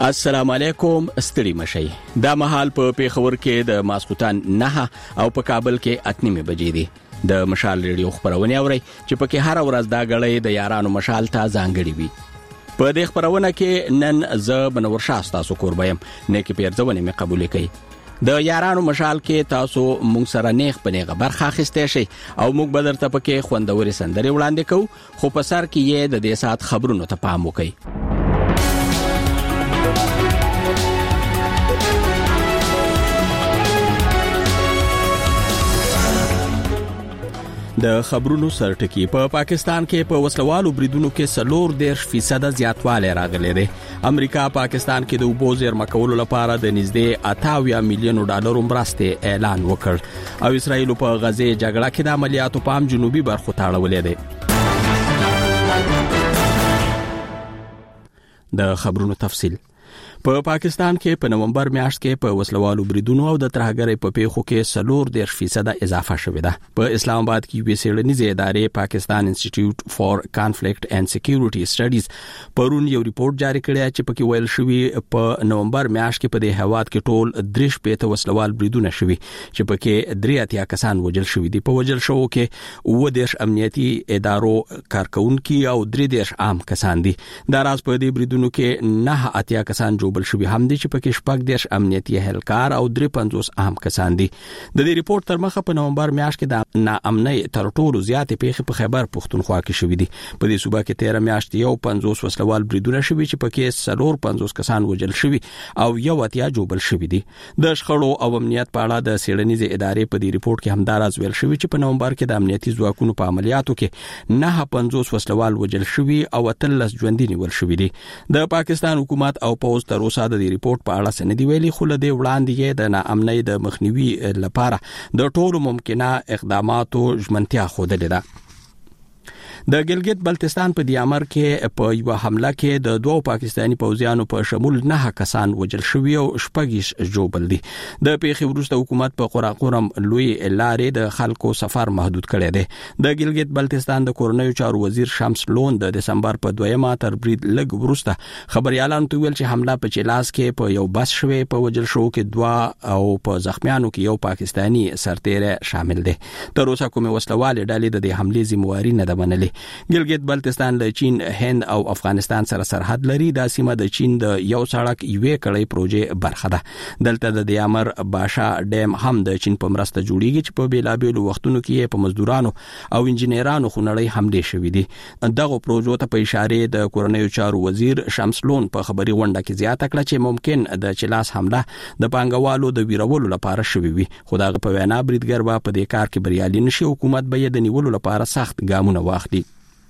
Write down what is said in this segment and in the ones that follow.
السلام علیکم. ستړي مشي. دا مهال په پیښور کې د ماسخوتن 9 او په کابل کې 8 بجې دي. د مشال ریډیو خبرونه اوري چې پکې هر ورځ دا غړې د یارانو مشال ته ځانګړي وي. په دې خبرونه کې نن ز بنور شاه تاسو قربایم نه کې پیرځونه می قبول کړي. د یارانو مشال کې تاسو مونږ سره نیغ پنیغه برخه اخیسته شي او موږ بدر ته پکې خوندوري سندري وړاندې کوو، خو په سر کې یې د دې سات خبرونو ته پام وکړئ. د خبرونو سرټکی په پاکستان کې په وسلوالو بریدونو کې 40% زیاتوالی راغلی دی. امریکا پاکستان کې د اوبو زیرمه کولو لپاره د نږدې 88 میلیون ډالر مرستې اعلان وکړ او اسرائیل په غزه جګړه کې د عملیاتو پام جنوبي برخو ته اړولې دی. د خبرونو تفصیل په پاکستان کې په نومبر میاشت کې په وسلوالو بریدونو او د ترهګرۍ په پیښو کې 40% اضافه شوې ده. په اسلام آباد کې یو څېړنیزې ادارې پاکستان انسټیټیوټ فار کانفلیکټ اینڈ سکیورټي سټډیز پرون یو ریپورت جاری کړی چې پکې ویل شوی په نومبر میاشت کې په دې هواد کې ټول 3 وسلوال بریدونه شوي چې پکې 83 کسان وژل شوي دي. په وژل شوو کې 10 امنیتي ادارو کارکونکي او 3 عام کسان دي. دا راز په دې بریدونو کې 9 کسان بل شوی هم دي چې پکې 14 امنیتي اهلکار او 53 عام کسان دي. د دې ریپورت تر مخه په نومبر میاشت کې د ناامنۍ تر ټولو زیاتې پیښې په خیبر پختونخوا کې شوې دي. په دې صوبه کې 13 میاشت یو 50 وسلوال بریدونه شوي چې پکې 50 کسان وژل شوي او یو اتیا جوړل شوي دي. د شخړو او امنیت په اړه د څېړنیزې ادارې په دې ریپورت کې هم دا راز ویل شوی چې په نومبر کې د امنیتي ځواکونو په عملیاتو کې 950 وسلوال وژل شوي او 13 ژوندي نیول شوي دي. د پاکستان حکومت او پوز تر اوسه د دې ریپورت په اړه سندې ویلي، خو له دې وړاندې د ناامنۍ د مخنیوي لپاره د ټولو ممکنه اقداماتو ژمنتیا ښودلې ده. د ګلګت بلتستان په دیامر کې په یو حمله کې د 2 پاکستانی پوځیانو په شمول 9 کسان وژل شوي او 6 جوړل دي. د پیښې وروسته حکومت په قراقورم لوی لارې د خلکو سفر محدود کړی دی. د ګلګت بلتستان د کورنیو چارو وزیر شمس لون د دسمبر په 2 تر برید لږ وروسته خبريالانو ته ویل چې حمله په چلاس کې په یو بس شوی، په وژل شو کې 2 او په زخمیانو کې یو پاکستانی سرتیری شامل دی. تر اوسه کومه وسلواله ډلې د دې حملې ذمہواری نه ده منلې. ګلګت بلتستان له چین، هند او افغانستان سره سرحد لري. دا سیمه د چین د یو سړک یوې کړۍ پروژې برخه ده. دلته د دیامر باشا ډیم هم د چین په مرسته جوړیږي چې په بیلابېلو وختونو کې په مزدورانو او انجنیرانو خونړۍ حملې شوې دي. دغه پروژو ته په اشاره د کورنیو چارو وزیر شمس لون په خبري غونډه کې زیاته کړه چې ممکن د چلاس حمله د پانګوالو د ویرولو لپاره شوې وي، خو دا په وینا بریدګر به په دې کار کې بریالي نشي. حکومت به یې د نیولو لپاره سخت ګامونه واخلي.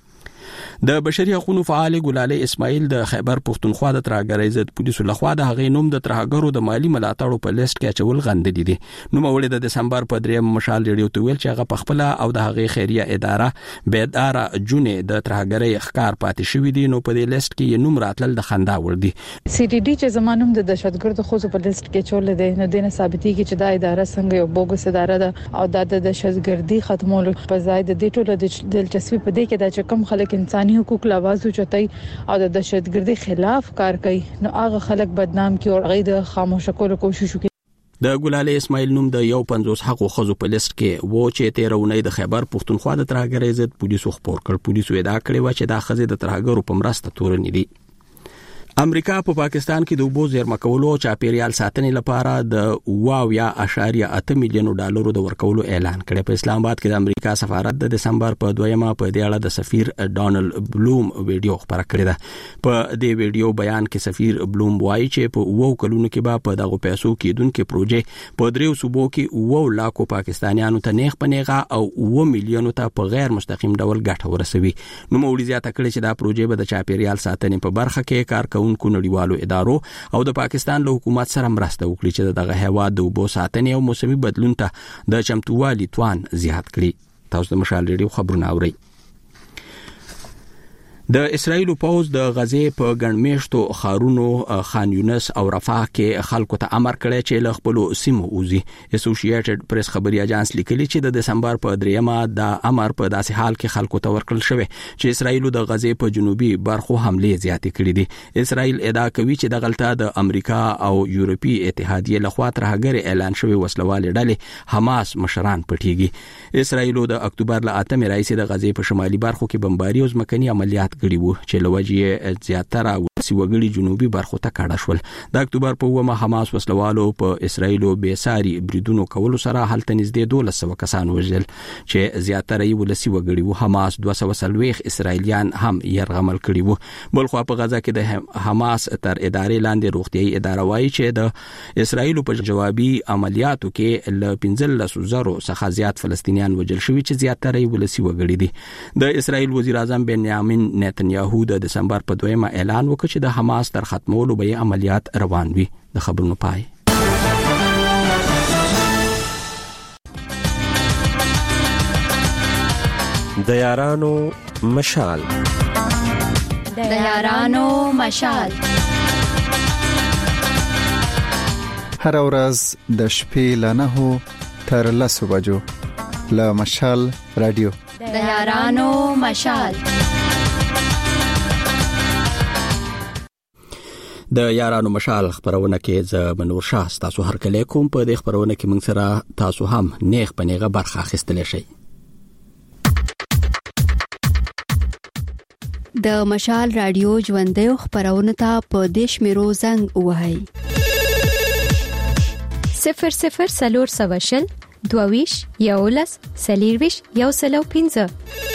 د بشري حقوقو فعال ګلاله اسماعیل د خیبر پختونخوا د ترهګرۍ ضد پولیسو لخوا د هغې نوم د ترهګرو د مالی ملاتړو په لیست کې اچول غندلې دي. نوموړي د دسمبر په 3 مشال ریډیو ته ویل چې هغه په خپل او د هغې خیریه اداره بیداره جونې د ترهګرۍ ښکار پاتې شوې دي، نو په دې لیست کې یې نوم راتلل د خندا وړ دي. سی ډي ډي چې زمانوم د دهشتګرد خوځو په لیست کې چول دي، نو دینه ثابتي کې چې دا اداره څنګه یو بوګس اداره ده او د دهشتګردي ختمولو په ځای د دې ټولو د دلچسپي په دې کې د چې کم خلک انساني حقوق لاواز چتای او د دهشتګردي خلاف کار کوي، نو هغه خلک بدنام کی او غي د خاموش کولو کوشش وکړي. د ګلاله اسماعیل نوم د 50 حقوق خزو په لیست کې و چې 13 د خیبر پختونخوا د ترهګرۍ ضد پولیسو خبر کړ. پولیسو ادعا کړې و چې دا خزې د ترهګرو په مرسته تورنې دي. امریکا په پاکستان کې د اوبو زیرمه کولو چاپیریال ساتنې لپاره د 8.8 میلیون ډالرو د ورکولو اعلان کړی. په اسلام آباد کې د امریکا سفارت د دسمبر په 2 په دې اړه د سفیر ډانلډ بلوم ویډیو خبره کړې ده. په دې ویډیو بیان کې سفیر بلوم وایي چې په 9 کلونو کې به په دغه پیسو کېدونکې پروژې په 3 صوبو کې 9 لک پاکستانیانو ته نیغ پنیغه او 9 میلیون ته په غیر مستقیم ډول ګټه ورسوي. نو موږ زیاته کړی چې دا پروژې به د چاپیریال ساتنې په برخه کې کارکون نړیوالو ادارو او د پاکستان له حکومت سره مرسته وکړي چې دغه هیواد د اوبو ساتنې او موسمي بدلون ته د چمتووالي توان زیات کړي. تاسو د مشال ریډیو خبرونه اورئ. د اسرایل پوز د غزې په ګڼمېشتو خارونو خان یونس او رفح کې خلکو ته امر کړی چې له خپل سیمو وځي. اسوسییټډ پریس خبري اژانس لیکلي چې د دسمبر په 3مه د امر په داسې حال کې خلکو ته ورکړل شوی چې اسرایل د غزې په جنوبي برخو حمله زیاتې کړې دي. اسرایل ادعا کوي چې د غلطه د امریکا او یورپی اتحادیه لخوا ترهګر اعلان شوی وسلواله ډلې حماس مشران پټیږي. اسرایل د اکتوبر ل 8 رئیس د غزې په شمالي برخو کې بمباري او ځمکني عملیات کړي وو چې لوجې زیاتره وسیوګړي جنوبي برخو ته کاډه شول. د اکتوبر په 9 حماس وسلوالو په اسرایل بیساري بریدونو کولو سره هلته نږدې 1200 کسان وژل چې زیاتره یې ولسی وګړي وو. حماس 240 اسرایلیان هم يرغمل کړي وو. بلخو په غزا کې د حماس تر ادارې لاندې روغتيایي اداره وایي چې د اسرایل په جوابي عملیاتو کې ل 15,000 څخه زیات فلسطینیان وژل شوي چې زیاتره یې ولسی وګړي دي. د اسرایل وزیر اعظم بنیامین نتنیاهو د دسمبر په 2مه اعلان وکړ چې د حماس تر ختمولو به عملیات روان وي. د خبرونو پای. د یارانو مشال. د یارانو مشال. هر ورځ د شپې ل 9 تر 10 بجو له مشال رادیو. د یارانو مشال. د یارانو مشال خبرونه کې ز منور شاه تاسو هر کله کوم په دې خبرونه کې موږ سره تاسو هم نیغ په نیغه برخه اخیستل شئ. د مشال رادیو ژوندۍ خبرونه ته په دیش میرو زنګ وهاي 00 سلور سواشل دوویش یولس سلیرویش یوسلو 15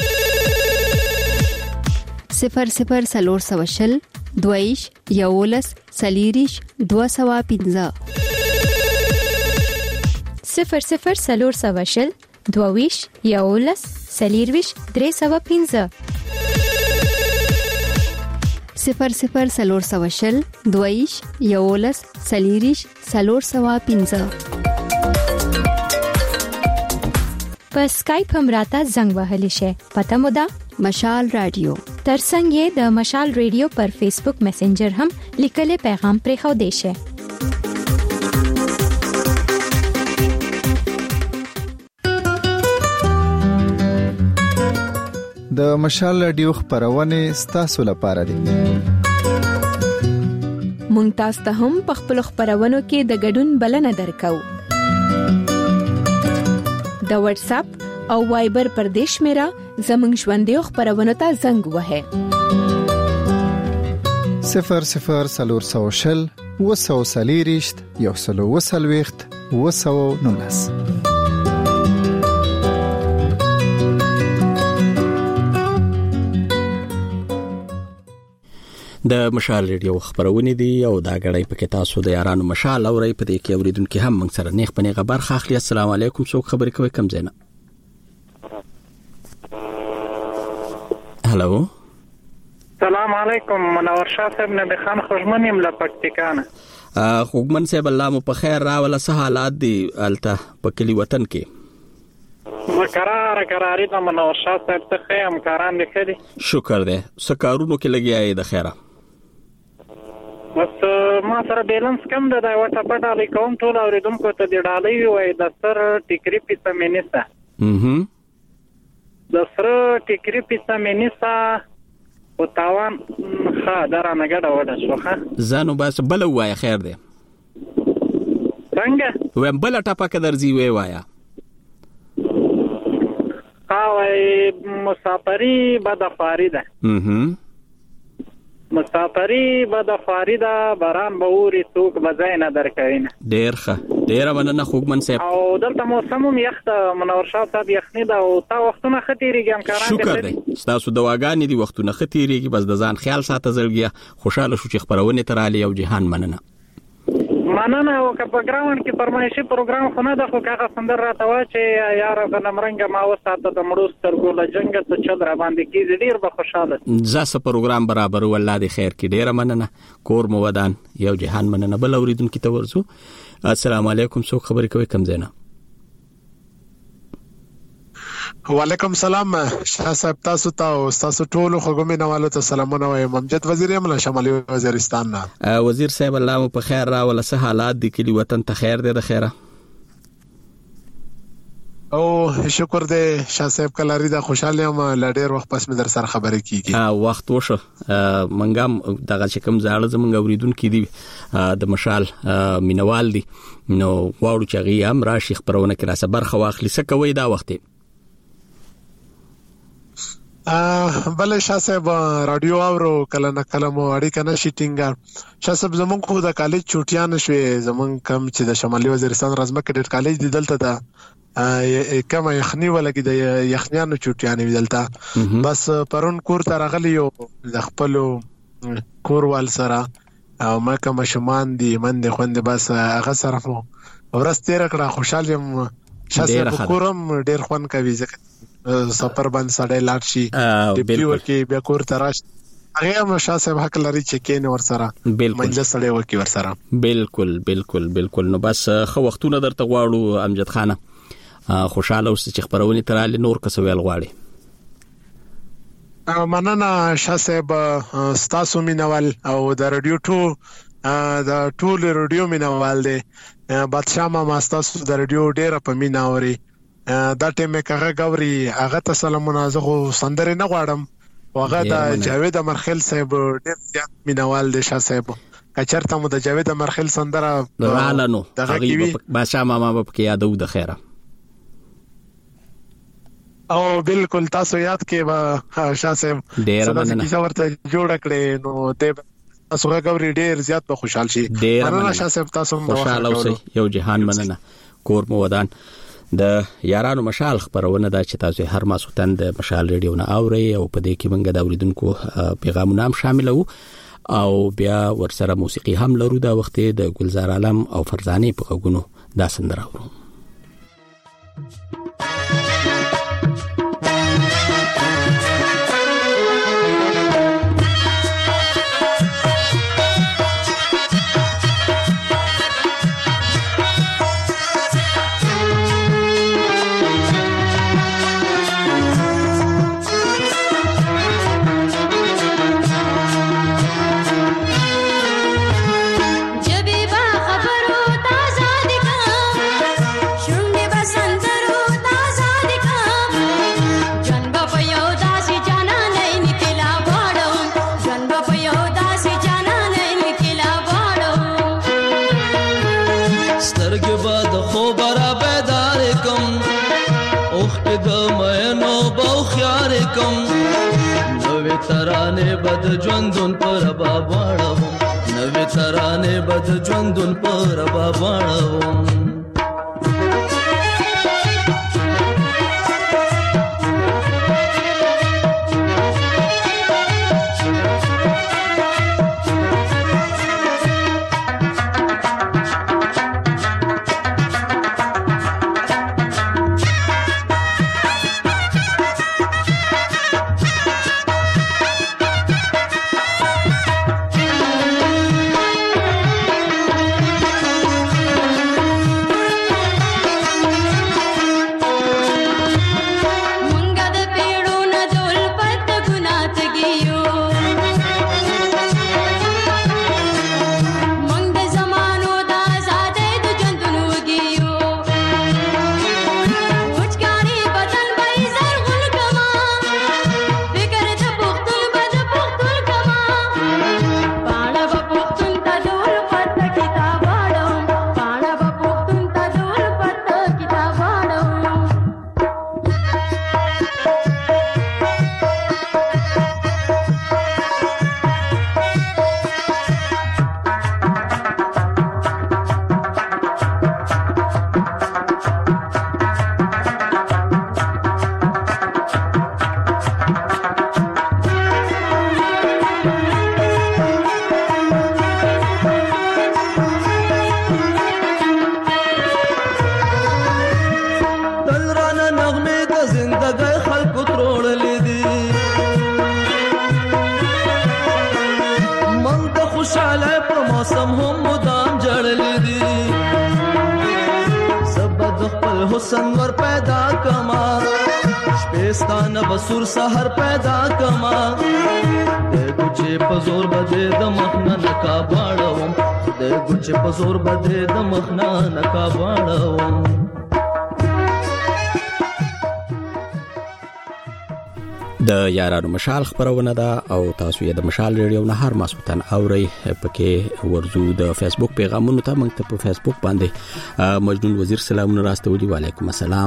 00 سلور سواشل دویش یولس سلیریش 215 00 سلور سواشل دوویش یولس سلیرویش 315 00 سلور سواشل دویش یولس سلیریش 315 په سکایپ هم راته زنګ وهلی شي. پته مو ده مشال رادیو. ترڅنګ د مشال رادیو پر فیسبوک میسنجر هم لیکل پیغام پرې خو دی شي. د مشال رادیو خبرونه ستاسو لپاره دي. مونږ تاسو ته هم په خپل خبرونو کې د ګډون بلنه درکو. د واتس اپ او وایبر پر دیش میرا زمنګ ژوندۍ خبرونه ته زنګ وهه 00 سلور سواشل وسو سلیریشت یوسلو وسلويخت وسو نونس. د مشال ریډیو خبرونه دي او دا غړی پکې تاسو د یارانو مشال اوري په دې کې اوریدونکو هم موږ سره نیغ په نیغه برخه اخلي. السلام علیکم. څوک خبرې کوي کم زینا؟ هالو. السلام علیکم. منور شاه صاحب نبی خان خوشمن یم له پکتیکانه. خوګمن صاحب الله مو په خیر راوله. څه حالات دي الته په کلی وطن کې؟ مقرری د منور شاه صاحب ته خیم کاران لیکلي. شکر ده. څه کارونو کې لګیاي د خیره؟ بس ما سره بیلانس کم ده. دا وټه پټه لیکوم ټول اوریدونکو ته دی ډالۍ وای د سر ټیکری پیسه مینیسه. د سر ټیکری پیسه مینیسه او تاوان ښه درانه ګډه وډه شوخه. زانو بس بل وای خیر ده. څنګه؟ ویم بل ټاپه کې درځي وای وایا. مسافری بدفاری ده. مسافری بدفاری ده. باران به اوري څوک بځای نه درکوینه. ډیر ښه. ډیر مننه خوګمن صاحب. او دلته موسم هم یخ ده. منور شاه صاحب یخنی ده او تا وختونه ختیریږي هم کاران. شکر ده. تاسو دواګانې دي وختونه ختیریږي. بس د ځان خیال ساته زړګیا. خوشاله شو چې خبرونه ترالی او جهان مننه. مننه. او که په ګراوند کې فرمایشي پروګرام خو نه ده خو هغه سندر راته وا چې یار غنمرنګ ما وساته د مړو سترګو له جنګ ته چل را باندې کیږي. ډیر به خوشاله. زاسه پروګرام برابر والله دې خیر کې. ډیر مننه. کور مو ودان. یو جهان مننه. بل اوریدونکو ته ورسو. السلام علیکم. څوک خبرې کوي کم زینا؟ وعلیکم سلام شاه صاحب، تاسو ته او تاسو ټول خوګمې نوالو ته سلامونه وایم. امجد وزیر یم له شمالي وزیرستان نه. وزیر صاحب الله مو په خیر راول، څه حالات دي کلی وطن ته خیر دی د خیره؟ او شکر دې شاه صاحب کلاری دا خوشاله یم، لډیر وخت پس مې در سره خبرې کیږي. وخت وشو منګم دغه چې کوم زاړه زمونږ اوریدونکو دي د مشال مینوال دي، نو غواړو چې غي هم راشي خبرونه کې را سبر خو اخلي څه کوي دا وخت. بل شاه صاحب رادیو اورو کله نه کله مو اړیکه نشي ټینګه. شاه صاحب زمونږ خو د کالج چوټیان شوي، زمونږ کم چې د شمالي وزیرستان رزمه کډټ کالج دی دلته دا کما یخنی ولګي د یخنیانو چوټیانې دلته. بس پرون کور ته راغلی یو د خپل کور وال سره او ما کوم شمان دي مند خوند، بس هغه سره مو ورځ تیر کړه. خوشاله یم شاه صاحب، کورم ډیر خوان کوي ځکه سفر باندې سړی لاړ شي ډیپلی ورکی بیا کور ته راشي. هغه هم شاه صاحب حق لري چې کین ور سره مجلس سړی ورکی ور سره. بالکل بالکل بالکل. نو بس خو وختونه درته غواړو امجد خانه، خوشاله اوسه چې خبرونه تراله نور کسویل غواړي. مننه شاه صاحب، ستاسو مینوال او د رادیو د ټول رادیو مینوال دی. بادشاہ ما ستاسو د رادیو ډیره په مینا اوري. دا ټیمه کغه غوري هغه ته سلامونه، زه خو سندره نه غواړم. هغه د جاوید امرخیل صاحب ډیر زیات مینوال دی شاه صاحب. کچرته مو د جاوید امرخیل سندره رالانو هغه بادشاہ ماما په کې یادو د خیره. او بالکل تاسو یاد کې با شاه صاحب ډیر مننه چې ورته جوړ کړې، نو ته تاسو غوړي ډیر زیات به خوشحال شي. مننه شاه صاحب، تاسو هم خوشاله اوسئ. یو جهان مننه. کور مو ودان. د یارانو مشال خبرونه دا چې تاسو هر ماسوتن د مشال ریډیو نه اوري او په دې کې موږ د اوریدونکو پیغامونه هم شامل وو او بیا ورسره موسیقي هم لرو. دا وخت د ګلزار عالم او فرزانه په غوونو دا سندره اورو. ترانه بد ژوندون پر باب واړو، نوې ترانه بد ژوندون پر باب واړو. حسن ور پیدا کما شپستان بسور سحر پیدا کما د ګچې پزور بده د مخنا نکا باړوم د ګچې پزور بده د مخنا نکا باړوم. د یارانو مشال خبرونه ده او تاسو یې د مشال ریډیو نه هر ماسوتن اوري پکې ورزو د فیسبوک پیغامونو ته موږ ته په فیسبوک باندې مجنون وزیر سلامونه راستولي. وعلیکم السلام.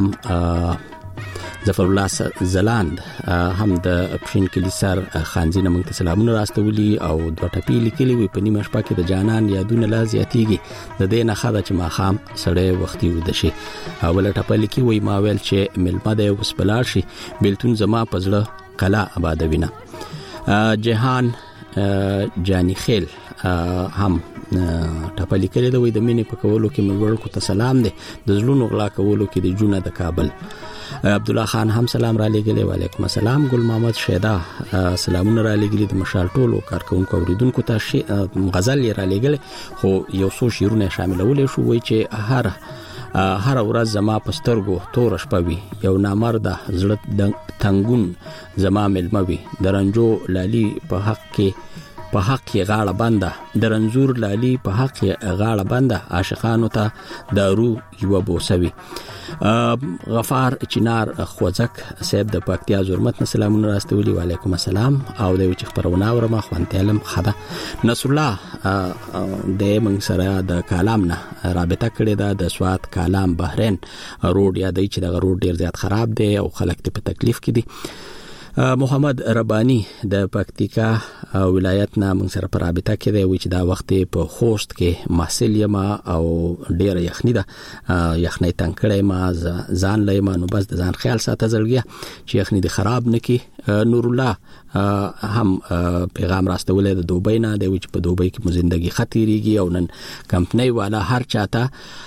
ظفر الله زلاند هم د اپشن کلی سر خانزینه موږ ته سلامونه راستولي او دوه ټپی لیکلي وي په نیمه شپه کې د جانان یادونه لا زیاتیږي د دې نه خاله چې ما خام سړی وختي ود شي اول ټپه لیکي وي ما ویل چې ملمه د وسپلار شي بیلتون زما پزړه کلا آبادوینه. جهان جانی خیل هم ټپه لیکلي د وي د مینې په کولو کې ملګرو کو ته سلام دی د زړونو غلا کولو کې د جونه د کابل. عبد الله خان هم سلام را لګلې. وعلیکم السلام. ګل محمد شیدا سلامونه را لګلې د مشال ټولو کارکونکو اوریدونکو ته غزل را لګلې خو یو څو شیرونه شاملول شو وای چې هر ورځ زما پسترګو تور شپوي یو نامرده زړه تنګون زما ملموي درنجو لالی په حق کې غاړه بنده درنزور لالی په حق کې غاړه بنده عاشقانو ته دارو یو بوسوي. غفار چنار خوځک صاحب د پکتیا زرمت سلامونه راستولي. وعلیکم السلام. او د وچ خبرونه ورما خوانتلم خدا نصر الله د من سره د کالام نه رابطه کړې ده د سواد کالام بحرین روډ یادې چې د روډ ډیر زیات خراب دی او خلک ته په تکلیف کې دي. محمد ربانی د پکتیکا ولایت نه موږ سره په رابطه کې دی چې دا وخت په خوست کې محصل یم او ډیر یخنی ده یخنی تنکړې ما ځان لېما نو بس د ځان خیال ساته زړګیا چې یخنی دي خراب نکي. نور الله هم پیغام راستولې د دوبۍ نه دی چې په دوبۍ کې مو ژوندۍ خطرېږي او نن کمپنۍ والا هر چاته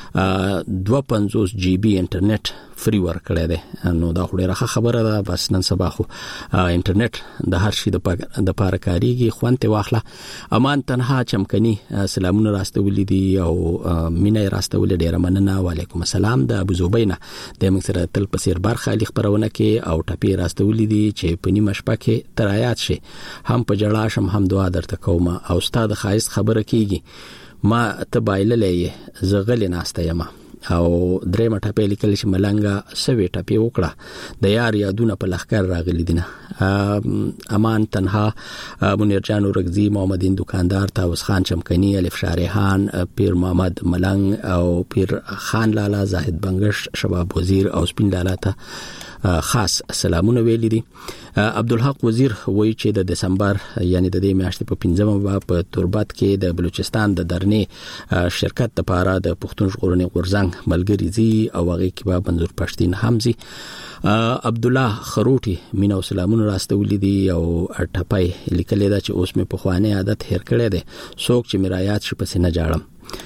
250 GB انټرنیټ فری ورکړی دی نو دا ډیره خبره ده. بس نن سبا خو انټرنیټ د هر شي د پاره کاریږي خوانته واخله. امان تنها چمکني سلامونه راستولې دي او مینه راستولې ډیره مننه. وعلیکم السلام. د ابو زوبینا د موږ سره تل په سیر برخه خبرونه کې او ټپی راستولې دي چې په نیمه شپه کې ترایات شي هم په جړا شم هم دعا درته کوم او استاد خایست خبره کیږي ما تبایللې زغل ناسته یم او درې مټه لیکل چې ملنګا سوي ټپی وکړه د یار یادونه په لخر راغلي دي نه. امان تنها منیر جان ورغزي محمدین دکاندار تاوس خان چمکني الف شارحان پیر محمد ملنګ او پیر خان لالا زاهد بنگش شباب وزیر او سپین لالا ته خاص سلامونه ویلي دي. عبدالحق وزیر وایي چې د دسمبر یعنی د دې میاشتې په 15مه په تربت کې د بلوچستان د درنې شرکت لپاره د پښتون ژغورنې غورځنګ ملګری زی او هغه کې به منظور پښتين حمزي عبدالله خروټي مینا سلامونه راستولې دي او ټپای لیکلې دا چې اوس مې په خوانه عادت هیر کړې ده څوک چې میرایات شي پس نه جاړم.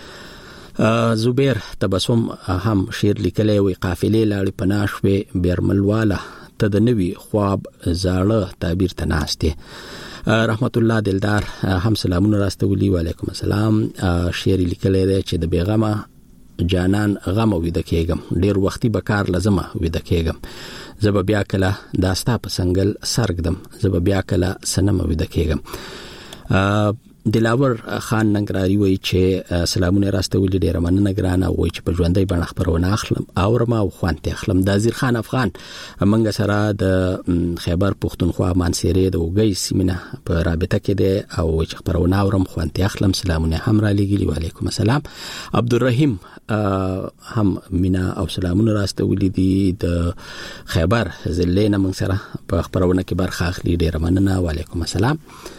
زبیر تبسم هم شعر لیکلی وي قافلې لاړې پناشوي بیرملواله ته د نوي خواب زاړه تعبیر تناسته. رحمت الله دلدار هم سلامونه راستولي. وعلیکم السلام. شعر لیکلی دی چې د بیغمه جانان غم وید کېګم ډیر وختي بکار لازمه وید کېګم زب بیا کله داستا په سنگل سرګدم زب بیا کله سنم وید کېګم. دلاور خان ننګراری وای چې سلامونه راستولې ډیره مننه ګرانه وای چې په ژوندۍ باندې خبرونه اخلم او ما خوانته اخلم. د ازیر خان افغان منګه سره د خیبر پښتونخوا مانسيري د وګي سیمینه په رابطه کې ده او چې خبرونه اورم خوانته اخلم سلامونه هم را لګلی. وعلیکم السلام. عبدالرحیم هم مینا او سلامونه راستولې دي د خیبر زلینه من سره په خبرونه کې برخه اخلي ډیره مننه. وعلیکم السلام.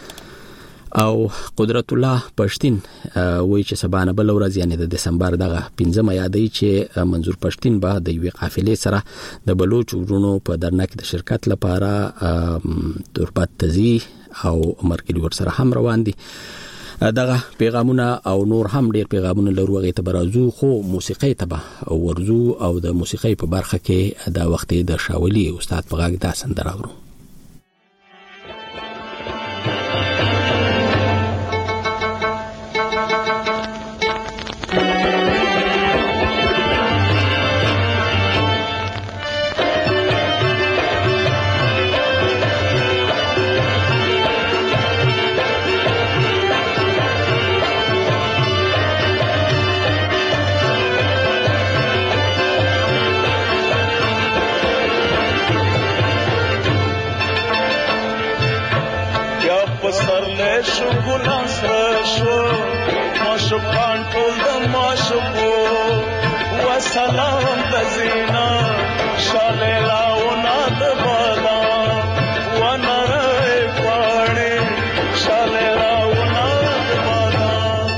او قدرت الله پښتين وایي چې سبانه بل ورځ یعنی د دسمبر دغه 15مه یادې چې منظور پښتين به د یوې قافلې سره د بلوچ ورونو په درنه کې د شرکت لپاره تربت تزي او مرګلي ور سره هم روان دي. دغه پیغامونه او نور هم ډیر پیغامونه لرو غي ته برازو خو موسیقي تبه ورزو او د موسیقي په برخه کې دا وخت د شاولي استاد په غاګ دا سندره ورو. سلام د زینا شاله لاونه د بادام ونره پاړې شاله لاونه د بادام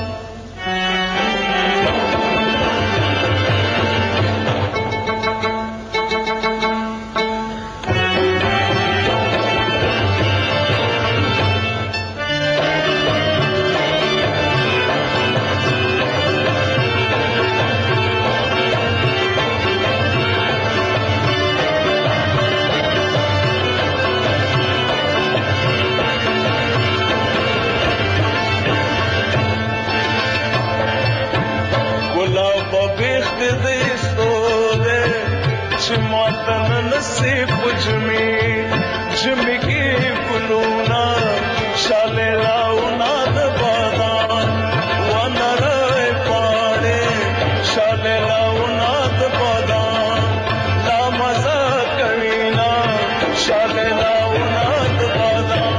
नसीब जमी की गुलूना शाले लाउना दबादान वनर पाड़े शाले लाउना दबादान ला मजा कवीना शाले लाउना दबादान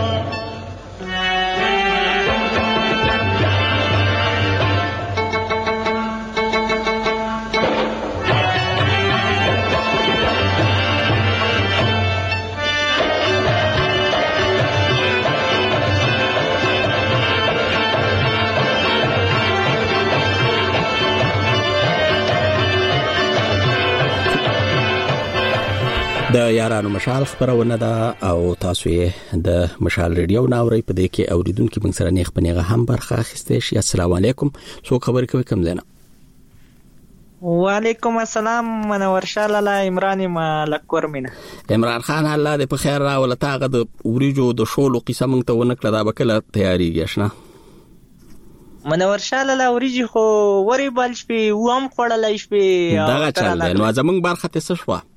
د یارانو مشال خبرونه ده او تاسو یې د مشال ریډیو ناوړی په دې کې اوریدونکو موږ سره نیخ پنیغه هم برخه اخیسته شي. السلام علیکم. څو خبر کوي کوم زنه؟ وعلیکم السلام. منور شاله عمران ملکور مینا. عمران خان الله دې په خیر راول. تاغه د اوریجو د شولو قصه موږ ته ونکړه دا بکله تیاریږي شنه منور شاله اوریجی خو وری بل شپې و هم خړلای شپې دا چل دی نو زمونږ برخه ته څه شو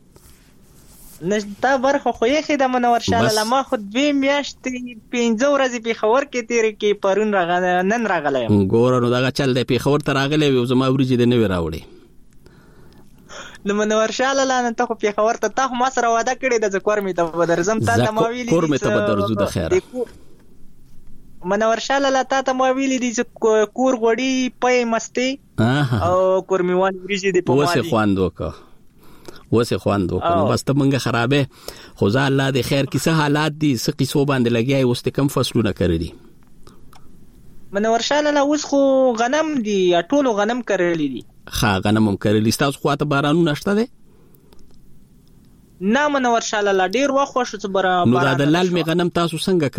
نشتا برخه خو یې خې د منور شاله ما خو 2 میاشتې 15 ورځې په خبر کې تیر کې پرون راغله نن راغله ګور نو دا چل دی په خبر ته راغله و زما ورجې د نوې راوړي نو منور شاله لانه ته خو په خبر ته ما سره وعده کړې د ذکر می ته بدرزم تا ته ما ویلې کور می ته بدرزو د خیره منور شاله لاته ته ما ویلې دي کور غوړی پې مستی او کور میوان ورجې دی په وسه خواندو کا وسه خواندو کنه بس ته منګه خرابې خو ځا الله دې خیر کیسه حالات دي س قصو باندې لګیای اوس ته کم فصلونه کړی منور شاله اوس خو غنم دي ټول غنم کړلی دي ها غنم هم کړلی تاسو خواته بارانونه نشته ده نه منور شاله ډیر وخت شو چې باران نو دا د لال می غنم تاسو څنګه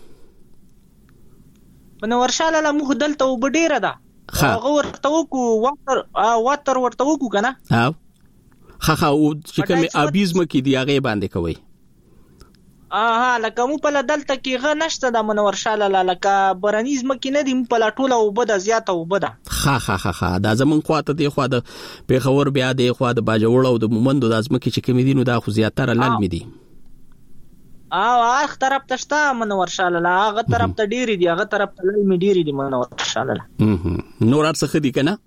کړی منور شاله موږ دلته وبډیره ده هغه ورته وکو واتر ورته وکو کنه ها خخا او چې کوم ابیزم کې دی هغه باندې کوي لکه مو په دلته کې غ نشته د منور شاله لکه برانیزم کې نه دی په لا ټوله او بده زیاته او بده خا دا زمون خواته دی خو د پیښور بیا دی خو د باجوړ او د مومندو د ازمکه چې کوم دي نو دا خو زیاتره لال می دي اخ طرف تشتا منور شاله هغه طرف ته ډیری دی هغه طرف ته لال می ډیری دی منور شاله نور څه خدي کنه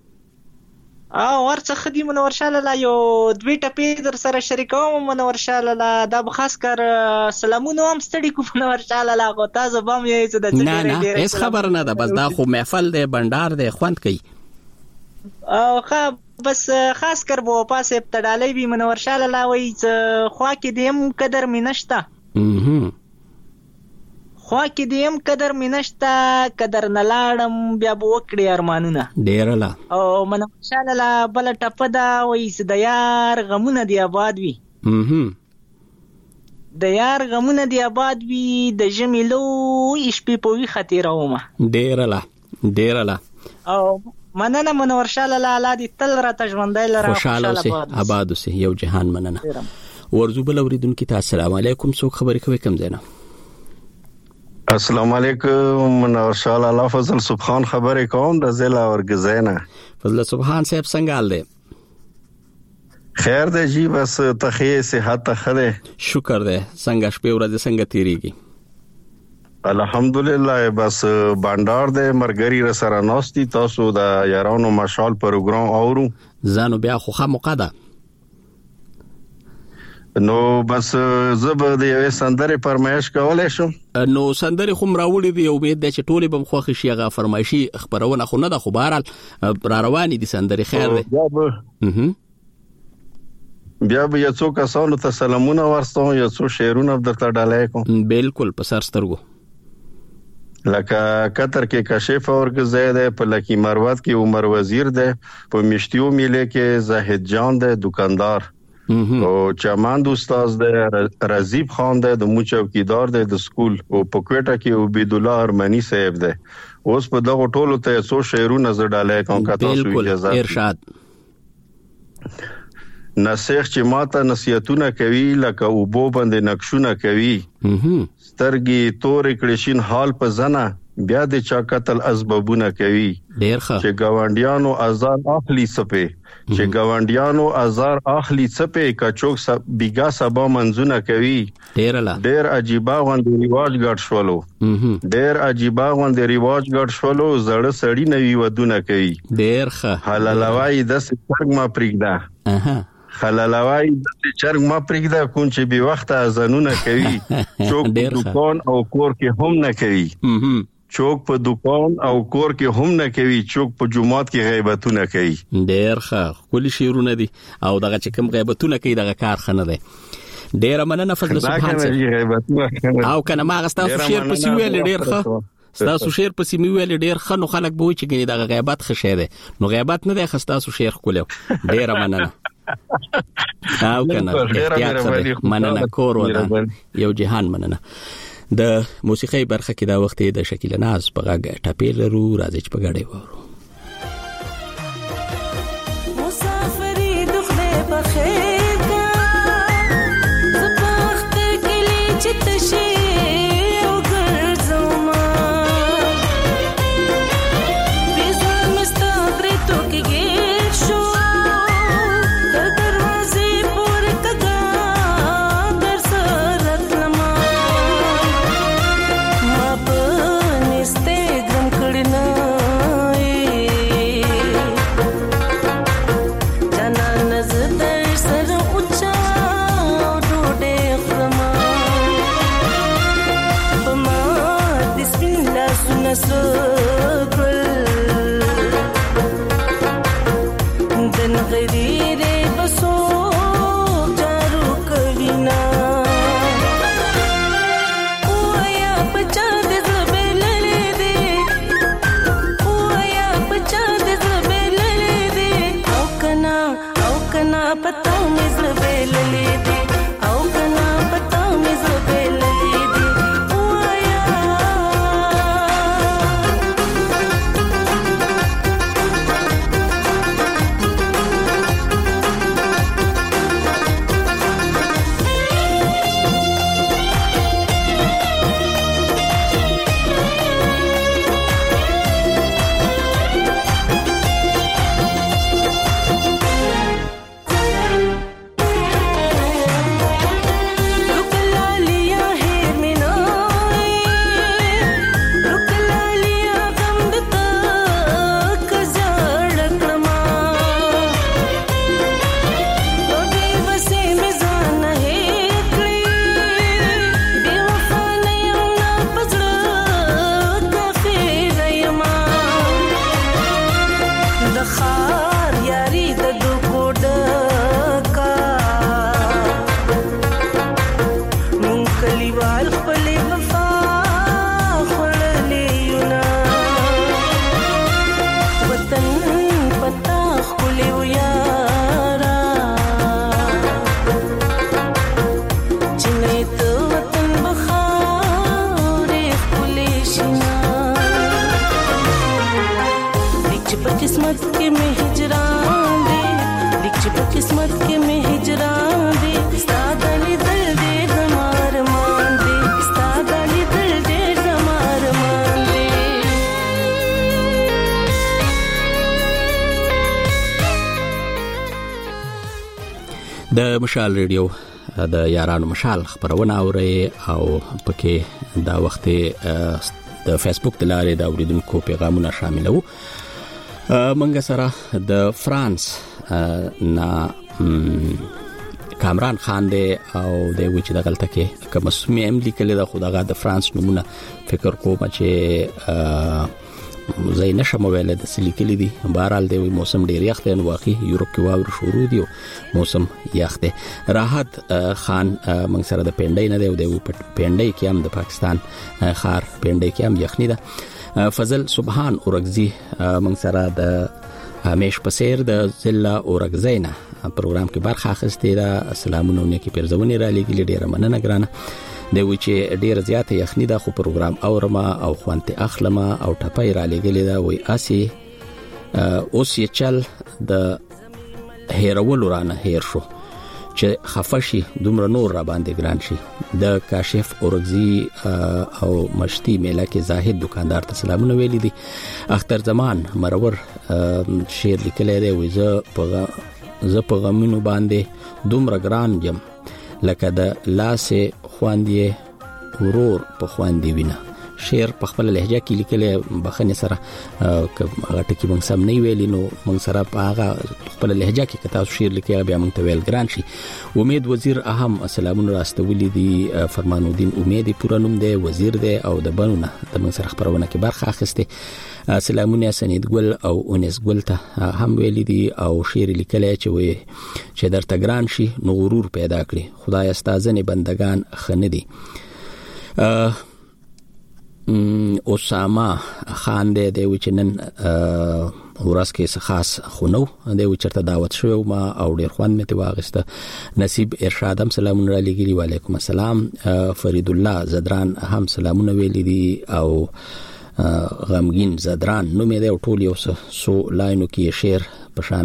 ورڅ خدي منور شاله یو 2 ټپې در سره شریکوم منور شاله دا خاص کر سلامونه هم ستړي کو منور شاله غو تاسو بم یې څه د نه هیڅ خبر نه ده بس دا خو محفل دی بندر دی خوند کوي خو بس خاص کر بو پاسه ابتدالي بي منور شاله وای څه خوا کې دیم قدر مینشتا خوا کې دیم قدر مینشتا قدر نلاړم بیا بو وکړي ارمانونه ډیرلا او منور شاله بل ټپ دا وای څه د یار غمونه دی آباد وي د یار غمونه دی آباد وي د جمیلو شپې په وی خطیرومه ډیرلا او مننه منور شاله الله دې تل را تژوندای لره خوشاله اوسه آباد اوسه یو جهان مننه ورزو بل اوریدونکو ته السلام علیکم څوک خبرې کوي کوم زنه السلام علیکم منور شاله الله فضل سبحان خبرې کوم د ضلع ورګزینه فضل سبحان صاحب څنګه حال دی خیر دی جی بس تخیه صحت خله شکر دی څنګه شپه ورځ څنګه تیریږي الحمدلله بس بانډار دی مرګری را سره نوستي تاسو د یارانو مشال پروګرام اورو زانو بیا خو خامخا ده نو بس زبر د یوې سندرې فرمایش کولای شم. نو سندرې خو مراولې دی، امید ده چې ټولې بم خوښ شي. هغه فرمایشي خبرونه خو نه ده، خو بهرحال را روانې دي سندرې. خیر دی. بیا به یو څو کسانو ته سلامونه ورسوم، یو څو شعرونه درته ډالۍ کوم. بالکل په سر سترګو. لکه قطر کې کشف اورګزی دی، په لکی مروت کې عمر وزیر دی، په مشتیو میله کې زاهد جان دی دکاندار، او چمند استاد دی، رزیب خان دی د مو چوکیدار دی د سکول، او په کوټه کې عبید الله ارمنی صاحب دی. اوس په دغه ټولو ته څو شعرونه ز ډالۍ کوم کته سو اجازه. ارشاد. نصیح چې ماته نصیحتونه کوي، لکه اوبو باندې نقشونه کوي، سترګې تورې کړشین حال په زنه، بیا د چا قتل اسبابونه کوي. چې گاونډیانو ازار اخلي سپه، چې گاونډیانو ازار اخلي سپه، کچوک بیګا سبا منځونه کوي. ډېر عجیبه غوندې ریواج ګډ شولو، ډېر عجیبه غوندې ریواج ګډ شولو، زړه سړی نوی ودونه کوي. ډېر ښه. حلالوای د څرګ ما پرېږده، حلالوای د چرګ ما پرېږده، کون چې به وخت ازانونه کوي. چوک په دکان او کور کې هم نه کوي، چوک په دکان او کور کې هم نه کوي، چوک په جمعات کې غیبتونه کوي. ډېر ښه کلی شعرونه دي، او دغه چې کوم غیبتونه کوي دغه کار خنه دی. ډېر مننه فضل سبحان سره. او کنه ما غستاسو شعر په سی ویل ډېر ښه، ستاسو شعر په سی ویل ډېر ښه، نو خلک به وي چې ګنې دغه غیبت ښه شی دی، نو غیبت نه دی، خستاسو شعر کولیو. ډېر مننه. او کنه احتیاط سره مننه کور ودان یو جهان مننه. د موسیقي برخه کې دا وخت د شکیل ناز په غږ ټاپې لرو، راځي چې په غړې وورو. مسافری دخله بخیر کا زبخت کلی چتشی او ګرځوما بیزو مستغری تو کې ګیر شو در دروازې پور کګا در سرت لما ما په نسته ګم کړنا جانا نظر سر اوچا ډوډه خرما بما بسم الله سنسو دن غیر بسو جارو کوینا اویا بچا د زبللې دي، اویا بچا د زبللې دي، او کنا پتا مې زبللې دي، او کنا پتا مې زبللې دي. اویا د مشال ریډیو د یارانو مشال خبرونه اوري، او پکې دا وخت د فیسبوک د لارې د اوریدونکو پیغامونه شاملو. منګه سره د فرانس نا کامران خان دی او د وچ د غلطه کې کوم سمې هم لیکل د خدای د فرانس نمونه فکر کوم چې زي نشم ویل د سلیکلی دي بهرحال دی موسم ډیر یخ دی واقعي یورپ کې واور شروع دی موسم یخ دی راحت خان موږ سره د پنډای نه دی او د پنډای کې هم د پاکستان خار پنډای کې هم یخنی ده فضل سبحان اورغزي موږ سره د همیش پسیر د ضلع اورغزینا پروګرام کې برخه اخیستې ده سلامونه نیکی پرځونی را لګیلې ډیره مننه ګرانه د وچې ډیر زیاته یخنی ده خو پروګرام اورما او خوانته اخلمه او ټپای را لګیلې ده وای اسی اوس یې چل د هیرول رانه هیر شو چې خفشي دومره نور را باندې ګران شي د کاشف اورغزي او مشتي میله کې زاهد دکاندار ته سلامونه ویلي دي اختر زمان مرور شعر لیکلی دی وای زه په غمونو باندې دومره ګران یم لکه د لاسه خواندې ورور په خواندې وینه شعر په خپل لهجه کې لیکلی بخنه سره هغه ټکی موږ سم نه ویلی نو موږ سره په هغه خپل لهجه کې کتا شعر لیکي بیا موږ ته ویل ګران شي امید وزیر اهم سلامونه راستولې دي فرمان الدین امید پورانوم دی وزیر دی او د بنونه د موږ سره خبرونه کې برخه اخیسته سلامونه سنید ګل او اونس ګل ته هم ویلي دي او شعر لیکلی چې وي چې درته ګران شي نو غرور پیدا کړي خدای استازنه بندگان خنه دي اسامه خان دی وچنن ورځ کې خاص خونو دی چرته دعوت شو ما او ډیر خوان مته واغسته نصیب ارشاد هم سلامونه را لګیلی وعلیکم السلام فرید الله زدران هم سلامونه ویلي دي او غمگین زدران نو مې د ټول یو سو لاینو کې شعر پشان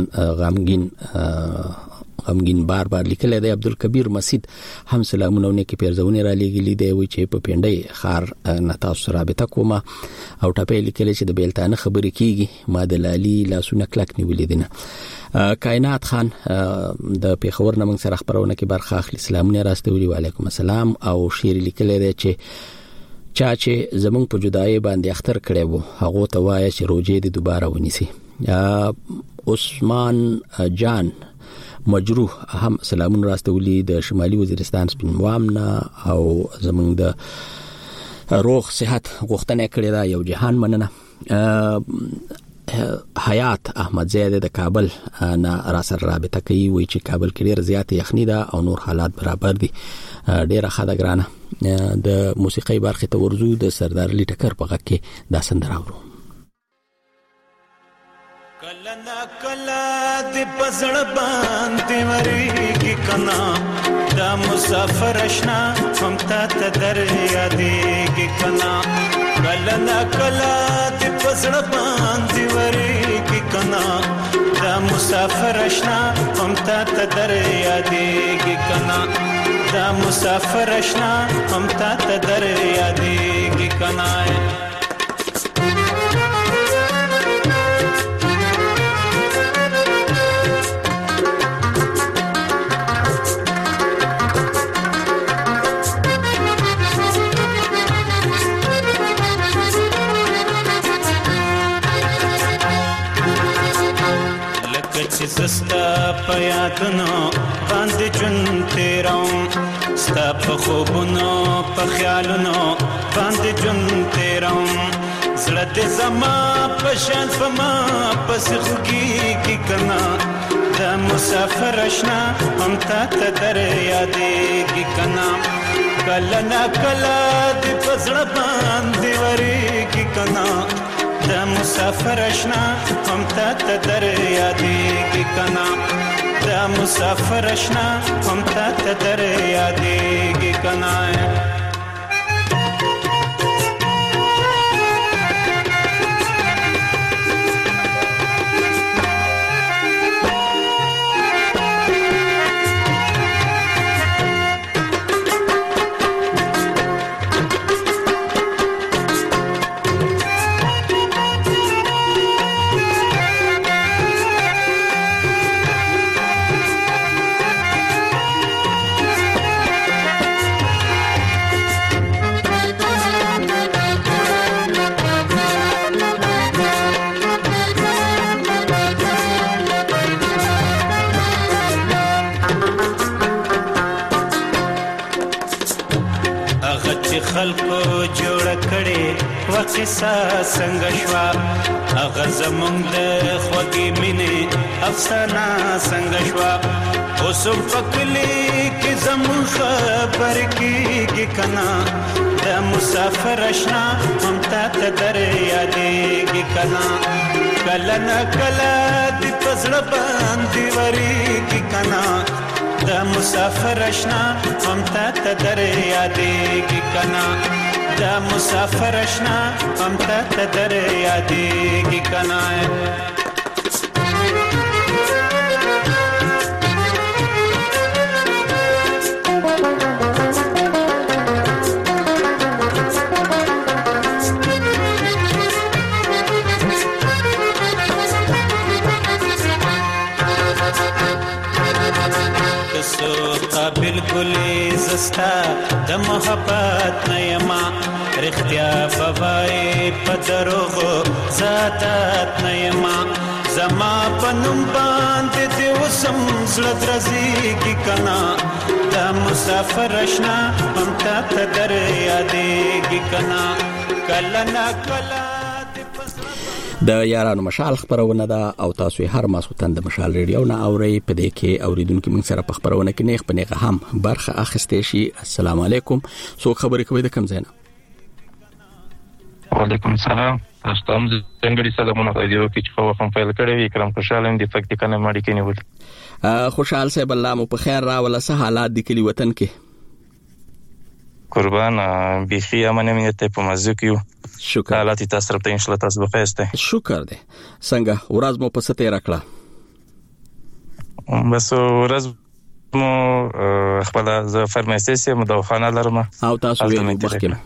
غمگین بار لیکل دی عبدالکبیر مسجد هم سلامونه نیکی پیرزونه را لګیلی دی وی چې په پنډای خار نتا رابطه کومه او ټپې لیکل چې د بیلتانه خبرې کیږي ما د لالي لاسونه کلک نیولې دي نه کائنات خان د پیښور نمنګ سره خبرونه کې برخه اخلي سلامونه راستولي وعلیکم السلام او شعر لیکل دی چې چا چې زمونږ په جدای باندې اختر کړي وو هغه ته وایي چې روزه دې دوباره ونیسي عثمان جان مجروح هم سلامون راستولي د شمالي وزیرستان سپین وامنا او زمونږ د روغ صحت غوښتنه کړې ده یو جهان مننه حیات احمد زید د کابل نه را سره رابطه کوي وایي چې کابل کې ډېر زیات یخنی ده او نور حالات برابر دي ډېر خاطر ګرانه د موسیقي برخه ته ورزو د سردار علی ټکر په غږ کې دا سندره اورو کلنا کلا د پزړ باندې وریږي کنا دا مسافر اشنا هم ته در یادېږي کنا کلنا کلا د پزړ باندې وریږي کنا دا مسافر اشنا هم ته در یادېږي کنا دا مسافر اشنا هم ته در یادېږي کنا سستا پیاتنو باندې جون تیروم ستا په خوبونو په خیالونو باندې جون تیروم زړه دې زما په شان فما پس خوږي کی کنا دا مسافر اشنا هم ته در یادېږي کنا کله نا کله دې پزړه باندې وریږي کنا دا مسافر اشنا هم ته در یادېږي کنا دا مسافر اشنا هم ته در یادېږي کنا خلکو جوړ کړي وقصه څنګه شوا هغه زمونږ د خوږې مینې افسانه څنګه شوا اوس په کلی کې زمونږ خبر کېږي کنا د مسافر اشنا هم تا ته در یادېږي کنا کله نه کله دې په زړه باندې ورېږي کنا د مسافر اشنا هم تا ته در یادېږي کنا د مسافر اشنا هم تا ته در یادېږي کنا بالکل زستا د محبت نه یما رښتیا بوای په دروغو ذاتات نه یما زما پنوم باندې دی وسم زړه درځيږي کنا د مسافر اشنا هم تا ته در یادېږي کنا کله نا کله د یارانو مشال خبرونه ده او تاسو هر ماسوتن د مشال ریډیو نه اوري په دې کې اوریدونکو موږ سره په خبرونه کې نیغ په نیغه هم برخه اخیستې شي. السلام علیکم. سو خبرې کوي د کم زینا؟ وعلیکم السلام. تاسو ته څنګه سلامونه راځي او چې خو هم فایل کړی وي کرم خوشاله دي فکر کنه ماړي کې نیول خوشحال صاحب الله مو په خیر را ولا سه حالات د کلی وطن کې قربان بيخي امنه مینه ته په مزه کې شکر حالات تاسو ته ان شاء الله تاسو بخیر ste شکر دې څنګه ورځ مو په ستې راکړه بس ورځ مو خپل ز فرمایسته مو دواخانه لرم او تاسو یې مخکې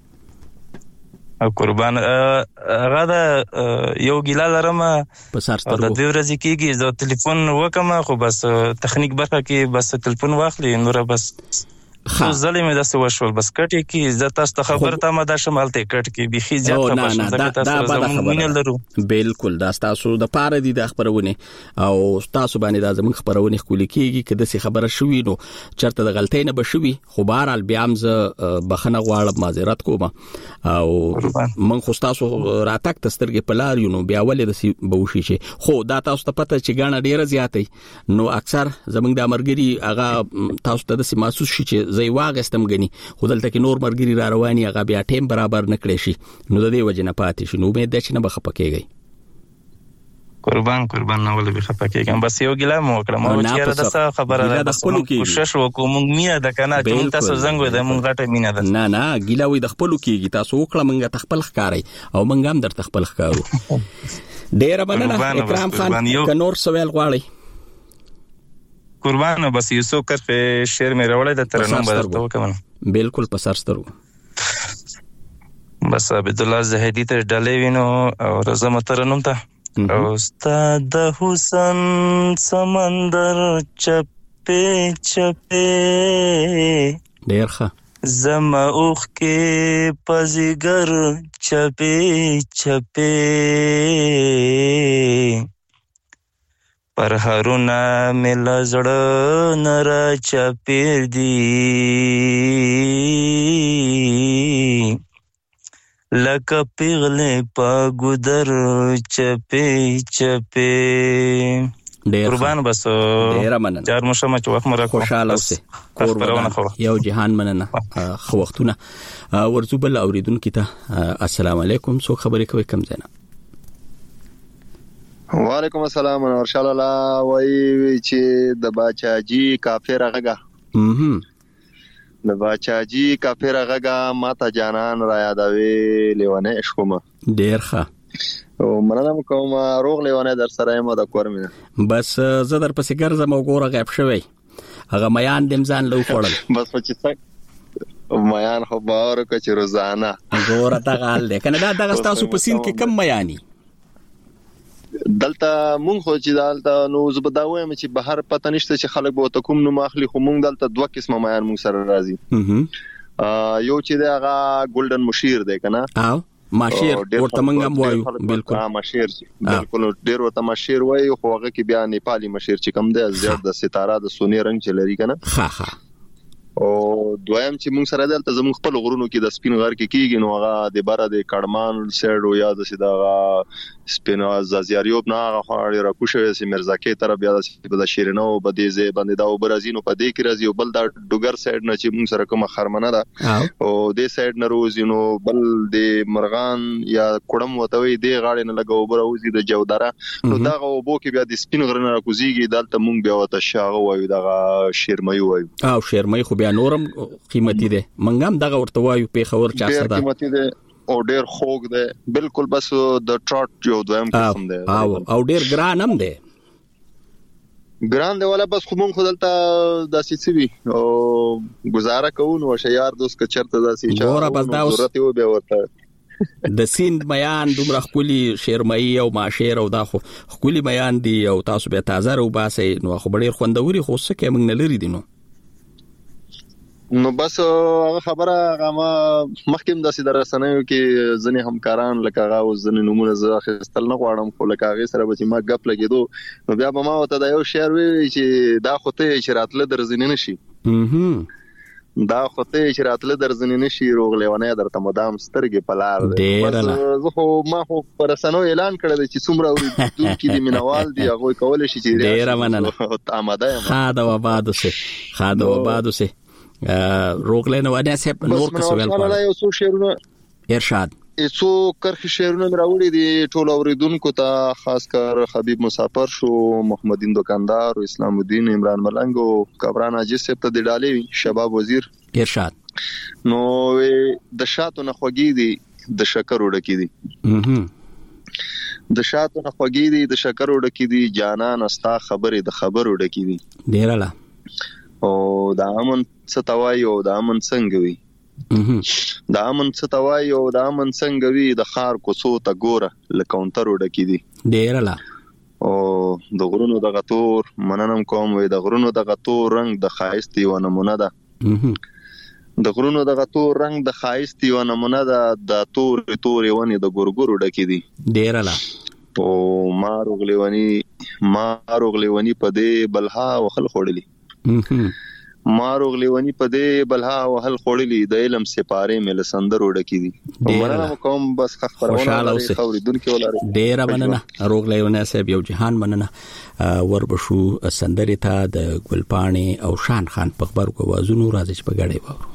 قربان غدا یو ګیلا لرم په سارستو د دې ورځې کېږي زه ټلیفون وکم خو بس تخنیک برخه کې بس ټلیفون واخلي نور بس خو ظلمه د څه وشول بس کټي کې عزت تاسو ته خبر ته ما د شمال ته کټ کې بيخي زیات خبر شوم دا بالکل دا تاسو د پاره دي د خبرونه او تاسو باندې د زمون خبرونه خولي کېږي کده سي خبره شوې نو چرته د غلطۍ نه بشوي خو بهرال بیا هم بخنه غواړم معذرت کوم او من خو تاسو راتک تسترګې پلار یو نو بیا ولې د سي بوشي شي خو دا تاسو ته پته چې غاڼه ډیره زیاتې نو اکثر زمونږ د امرګري هغه تاسو ته د سي محسوس شي چې زې واغستم غني خودلته کې نور مرګري را رواني هغه بیا ټیم برابر نکړي شي نو د دې وجه نه پاتې شي نو امید ده چې نه بخپکیږي قربان نه ولې بخپکیږي بس یو ګلا مو کړم او چې دا خبره ده کوشش وکوم مینه ده کنه چې تاسو زنګ د مونږ غټه مینه ده نه ګلا وې د خپل کېږي تاسو وکړه مونږ تخپل ښکاری او مونږ هم در تخپل ښکارو ډیر مننه اکرام خان کنور سوال غواړي قربان بس یوسف کرفه شعر مې راوړی د ترنم بدلته وکم بالکل په سرسترو بس عبد الله زهدی ته ډلې وینو او رضا ترنم ته او استاد حسن سمندر چپه چپه ډیر ښه زما اوخ کې پزګر چپه چپه پر هرونه مل زړه نرا چپیر دی لکه پیغله پا ګودر چپې چپې قربان بس ډیر مننه چار مشمه چې وخت مرا خوشاله اوسه قربان یو جهان مننه خو وختونه ورزوبل اوریدونکو ته السلام علیکم سو خبرې کوي کم زینا وعلیکم السلام ورحمت الله وای چې د باچاجي کافر غږه د باچاجي کافر غږه ماته جانان را یادوي لیونه عشقمه ډیر ښه او مننه کوم روغ لیونه در سره مو د کورمنه بس زه در پسې ګرځم او ګوره غیب شوی هغه میان دم ځان لو خړل بس چې میان خو باور کوي چې روزانه ګوره تا غال ده کنه دا دغه تاسو په سین کې کم میاني دلته مونږ خو چې دلته نو زبداویم چې بهر پته نشته چې خلک به ته کوم نو ماخلي خو مونږ دلته دوه قسمه میان مونږ سره راځي یو چې دا ګولډن مشیر دی کنه او ماشیر ورته مونږ هم وایو بالکل ماشیر بالکل ډیر ورته ماشیر وایو خو هغه کې بیا نیپالي مشیر چې کوم دی زیات د ستاره د سونی رنگ چلري کنه ها ها او دویم چې موږ سره دلته زموږ خپل غرونو کې د سپین غر کې کیږي نو هغه د بره د کډمان سیډ او یا د سیدا سپین زازیاریوب نه هغه خاړي را کوشوي سي مرزاکي طرف بیا د شیرینو بدیزه باندې دا وبرازینو په دې کې راځي او بل دا ډوګر سیډ نه چې موږ سره کومه خرمنه ده او د سیډ نه روزي نو بل د مرغان یا کډم وتوي د غاړې نه لګو وبروزي د جودره نو دا وبو کې بیا د سپین غر نه راکوزيږي دلته موږ بیا وته شاغه وایو دا شیرمای وایو او شیرمای خو بیا نورم قیمتي ده منګم دغه ورته وایو په خبر چا صدا قیمتي ده او ډیر خوګ ده بالکل بس د ټراټ یو دویم قسم ده او ډیر ګران هم ده ګران دی ولا بس خو مونږ خدلته داسې سی وی او گزاره کوو نو شیار دوست ک چرته داسې چا ضرورت یو به ورته د سیند میان دومره خولي شیرمای او ماشیر او دا خولي میان دی او تاسو به تازه رو باسي نو خو ډیر خوندوري خو څه کې موږ نه لري دي نو بس هغه خبره هغه مخکیم داسې درسنیو کې ځنې همکاران لکه هغه او ځنې نمونه زه خستل نه غواړم خو لکه هغه سره به ما غپ لګیدو نو بیا به ما وته دا یو شعر وی چې دا خوته چې راتله درځنی نشي دا خوته چې راتله درځنی نشي روغلیونه درته مدام سترګې پلار دی زه خو ما خو پرسنو اعلان کړی چې څومره اوریدونکو کې د مینوال دی هغه کول شي چې ډیر مننه آماده یم خاده و بادو سه روغلینه ونه سپ نور څه ویل کوي یو څو شعرونه ارشاد څو کرخ شعرونه راوړي دي ټول اوریدونکو ته خاص کر حبیب مسافر شو محمدین دکاندار او اسلام الدین عمران ملنګ او کبران اجي سپ ته د ډالې شباب وزیر ارشاد نو د شاتو نه خوږی دي د شکر وډکی دي د شاتو نه خوږی دي د شکر وډکی دي جانان استا خبره د خبر وډکی دي ډیراله او د امن ستوای او د امن څنګه وي د امن ستوای او د امن څنګه وي د خار کوڅو ته ګوره لکونتر وډکی دي ډیراله او د غرونو د غتور مننم کوم وي د غرونو د غتور رنگ د خایست یو نمونه ده د غرونو د غتور رنگ د خایست یو نمونه ده د تور ونی د ګورګورو ډکی دي ډیراله او ما روغلیونی په دې بلها وخل خوړلی ماروغ لیونی په دې بلها وهل خوړلی د علم سپاره مل سندر وډکی دي ومنه کوم بس خبرونه خوریدونکو ولاره ډیر مننه روغ لیونی صاحب یو جهان مننه وربشو سندرې ته د ګلپاڼې او شان خان په خبر کو وازونو راځي په غړې وورو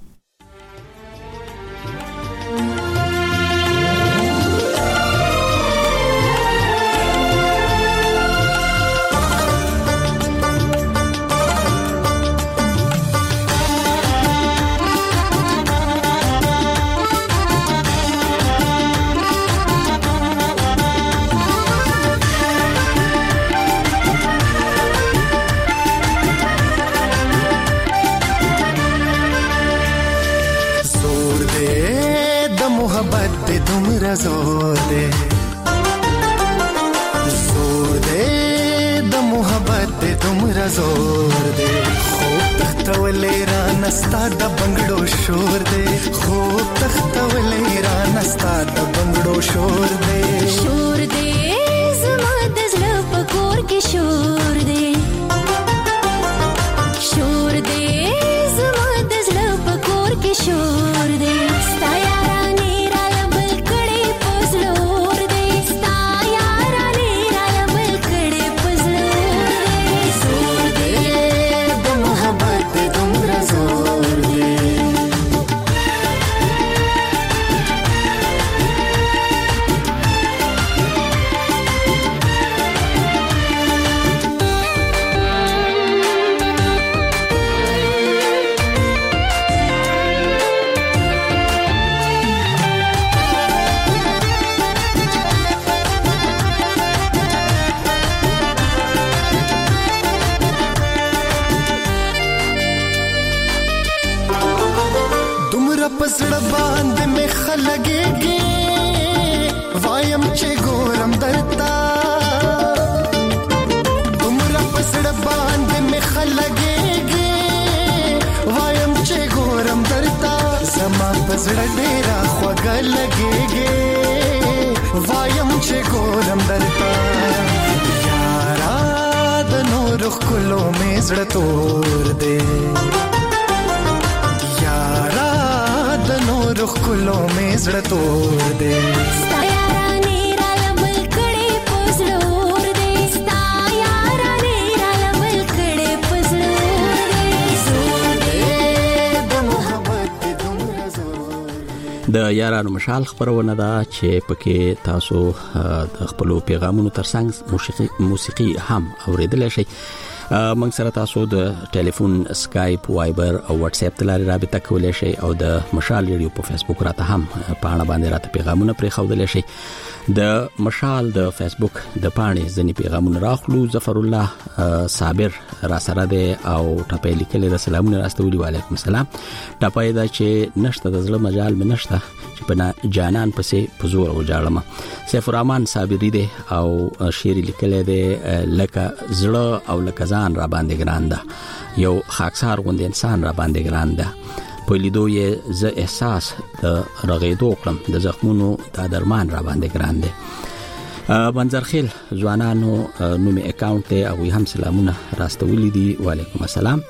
زور دے د محبت دے تمرا زور دے خوب تختولے را نستا د بنگڑو شور دے خوب تختولے را نستا د بنگڑو شور دے زما د زړه پکور کې شور دے زما د زړه پکور کې شور دے پسړ باندې مخ لګيږي وایم چې ګورم درتا عمر پسړ باندې مخ لګيږي وایم چې ګورم درتا زما پسړ ډېر خوګ لګيږي وایم چې ګورم درتا یارا د نور خلو مې زړه تور دې ټول خلو مې زړه تور دی د یارانو مشال خبرونه ده چې پکې تاسو د خپل پیغامونو ترڅنګ موسیقي هم اوریدلای شئ. موږ سره تاسو د ټلیفون، اسکایپ، وایبر او واتس اپ تلاري رابطه کولای شئ او د مشال ریډیو په فیسبوک راته هم پاڼه باندې راته پیغامونه پرې خودلای شئ. د مشال د فیسبوک د پاڼې ځنی پیغامونه راخلو. ظفر الله صابر را سره ده او ټاپې لیکل د سلامونه راستولي. وعلیکم السلام. ټاپې دا چې نشته د زړه مجال مې نشته چې په جانان پسې په زور وجاړم. سیف الرحمن صابری ده او شعر لیکل ده لکه زړه او لکه ځان را باندې ګران ده، یو خاکسار غوند انسان را باندې ګران ده. په لیدو یې ز احساس د رغېدو کړم، د زخمونو د درمان را باندې ګران دی. منظرخیل ځوانانو نومي اکاونټ ته او هم سلامونه راستولي دي. وعلیکم السلام.